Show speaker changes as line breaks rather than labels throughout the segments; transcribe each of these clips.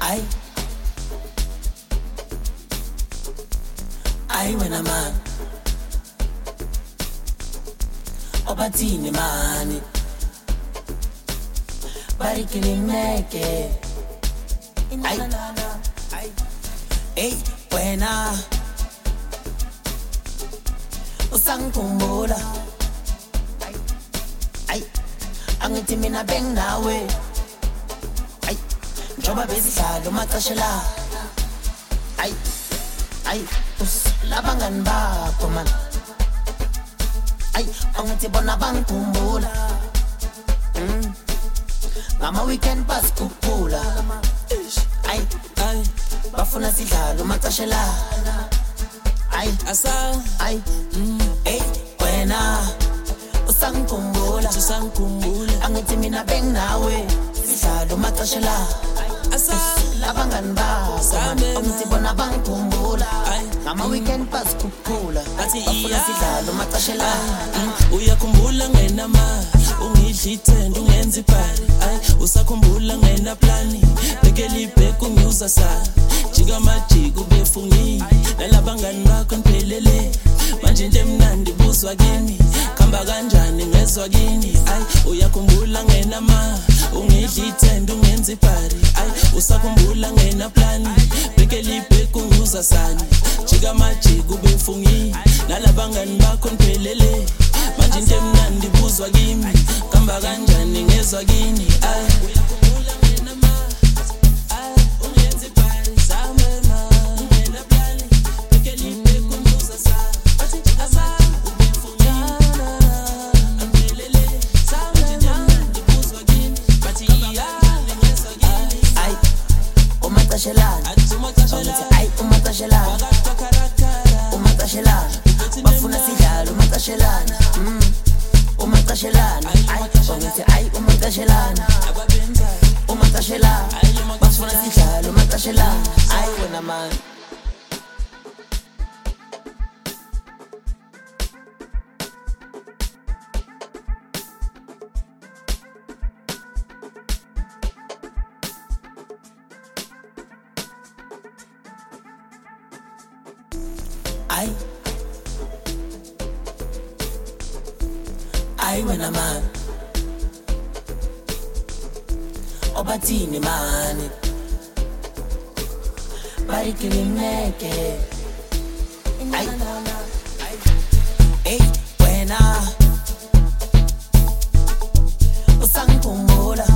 Ay, ay wena man obathini mani barikilimneke ay ay hey wena usangikhumbula ay angithi mina bengawe ay njoba besidlala umaxesha la ay ay labangani bakho man ay angithi bona bangikhumbula ngama weekend pass kuphula ay ay bafuna sidlala umaxesha la ay asa ay hey wena usangikhumbula angithi mina bengawe sidlala umaxesha la asa labangani bakho angithi bona bangikhumbula ngama weekend pass kuphula bafuna sidlala umaxesha la
uyakhumbula ngenama ungidlithenda ungenza ipari ay usakhumbula ngena plani bekela ibheke ungiuza sa jika majika ubefungile nalabangani bakho niphelele manje into emnandi buzwa kimi khamba kanjani ngezwa kini ay uyakhumbula ngenama ungidlithenda ungenza ipari ay usakhumbula ngena plani bekela ibheke ungiuza sani jika majika ubefungile nalabangani bakho niphelele manje into emnandi buzwa kimi khamba kanjani ngezwa kini ay uyakhumbula ngenama ay ungenza ipari samena ngena plani bekela ibheke ungiuza sani bathi asa ubefungile amphelele samena ngibuzwa kini bathi iyani ngezwa kini
ay umaxeshelana ay umaxeshelana umaxeshelana bafuna sidlala umaxeshelana umaxeshelana ay bangithi ay umaxeshelana umaxeshelana bafuna sidlala umaxeshelana ay wena man ay ay wena man obathini mani barikilimneke ay hey wena usangikhumbula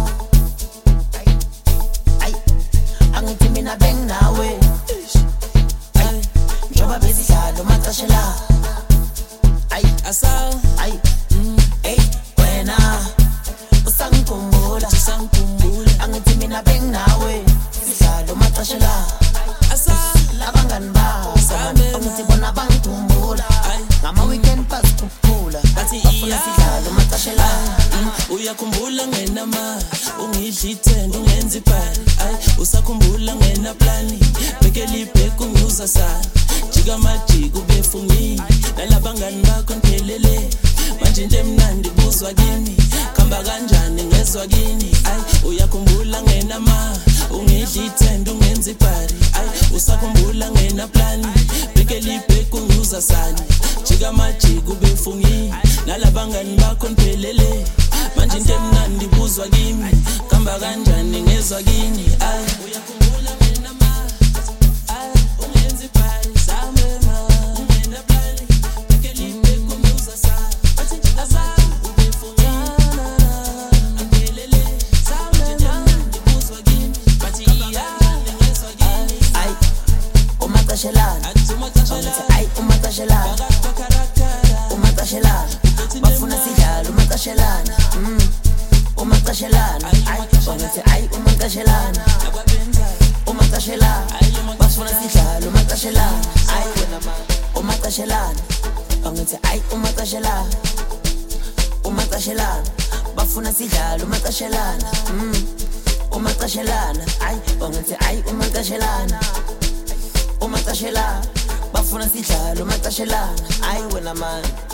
ay angithi mina bengawe ay njoba besidlala umaxesha la ay
asa
ay hey wena usangikhumbula angithi mina bengawe sidlala umaxesha la
asa
labangani bakho angithi bona bangikhumbula ngama weekend pass kuphula
bathi
bafuna sidlala umaxesha la
uyakhumbula ngenama ungidlithenda ungenza ipari ay usakhumbula ngena plani bekela ibheke ungiuza sani jika majika ubefungile nalabangani bakho niphelele manje into emnandi buzwa kimi khamba kanjani ngezwa kini ay uyakhumbula ngenama ungidlithenda ungenza ipari ay usakhumbula ngena plani bekela ibheke ungiuza sani jika majika ubefungile nalabangani bakho niphelele manje into emnandi buzwa kimi khamba kanjani ngezwa kini ay uyakhumbula ngenama ay ungenza ipari samena ngena plani bekela ibheke ungiuza sani bathi asa ubefungile amphelele samena ngibuzwa kini bathi iyani ngezwa kini
ay umaxeshelana angithi ay umaxeshelana umaxeshelana bafuna sidlala umaxeshelana umaxeshelana ay bangithi ay umaxeshelana umaxeshelana bafuna sidlala umaxeshelana ay wena man umaxeshelana bangithi ay umaxeshelana umaxeshelana bafuna sidlala umaxeshelana umaxeshelana ay bangithi ay umaxeshelana umaxeshelana bafuna sidlala umaxeshelana ay wena man